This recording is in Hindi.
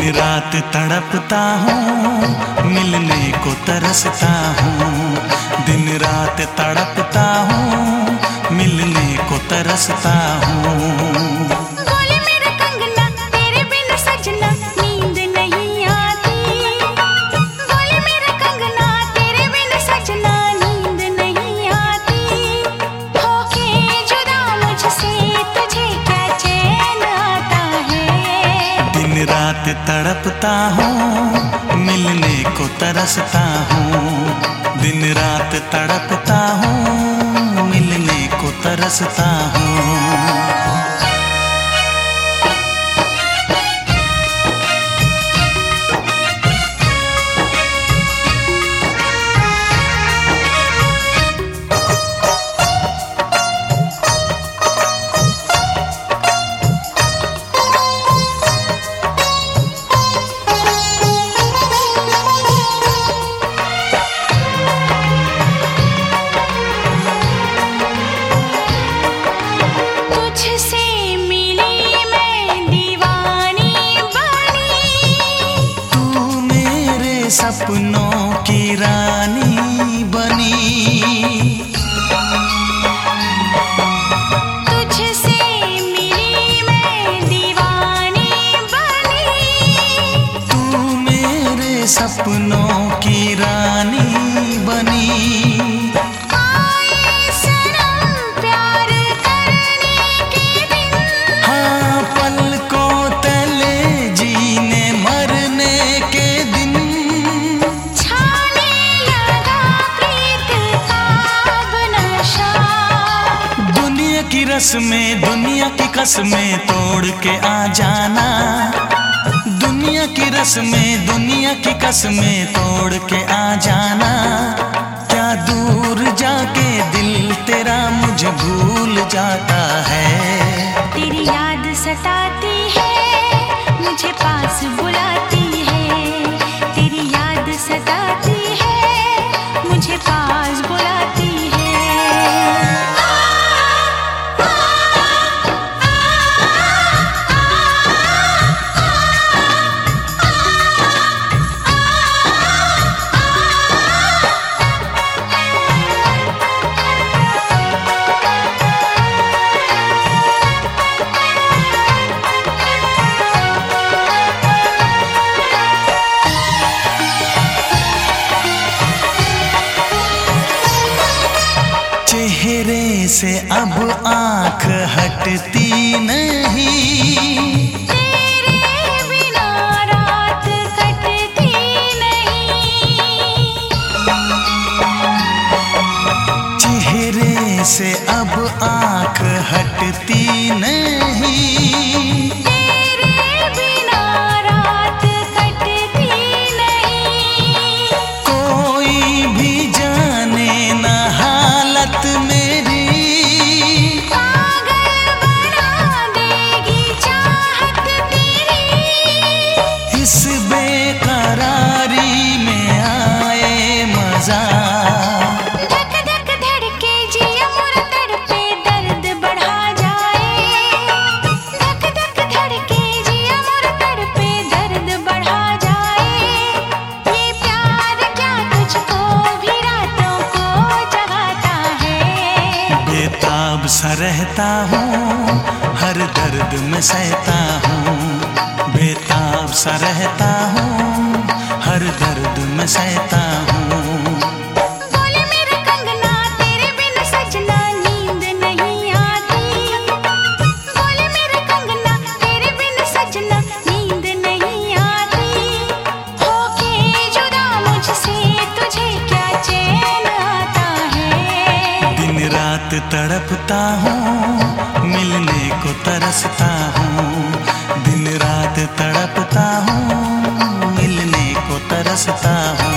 रात तड़पता हूँ, मिलने को तरसता हूँ। दिन रात तड़पता हूँ, मिलने को तरसता हूँ। बोले मेरा कंगना, तेरे बिन सजना नींद नहीं आती। बोले मेरा कंगना, तेरे बिन सजना नींद नहीं आती। होके जुदा मुझसे तुझे क्या चैन आता है। दिन रात तड़पता हूँ, मिलने को तरसता हूँ। दिन रात तड़पता हूँ, मिलने को तरसता हूँ। सपनों की रानी बनी, तुझसे मिली मैं दीवानी बनी। तू मेरे सपनों की रानी बनी। आए सनम प्यार करने के दिन, हाँ पलकों तले जीने मरने के दिन। की रस्में दुनिया की कसमें तोड़ के आ जाना। दुनिया की रस्में दुनिया की कसमें तोड़ के आ जाना। क्या दूर जाके दिल तेरा मुझे भूल जाता है। तेरी याद सताती है, मुझे पास बुलाती है। तेरी याद सताती है, मुझे पास बुलाती है। चेहरे से अब आँख हटती नहीं। तेरे बिना रात कटती नहीं। चेहरे से अब आँख हटती नहीं। तेरे बिना रात कटती नहीं। कोई भी जाने ना हालत मेरी, पागल बना देगी चाहत तेरी। इस बेकरारी में आए मजा। धक धक धड़के जिया मोरा तड़पे दर्द बढ़ा जाए। धक धक धड़के जिया मोरा तड़पे दर्द बढ़ा जाए। ये प्यार क्या तुझको भी रातों को जगाता है। बेताब सा रहता हूँ, हर दर्द में सहता हूँ। बेताब सा रहता हूँ, हर दर्द में सहता हूँ। बोले मेरा कंगना, तेरे बिन सजना नींद नहीं आती। बोले मेरा कंगना, तेरे बिन सजना नींद नहीं आती। होके जुदा मुझसे तुझे क्या चैन आता है। दिन रात तड़पता हूँ, मिलने को तरसता हूँ। दिन रात तड़पता हूँ, मिलने को तरसता हूँ।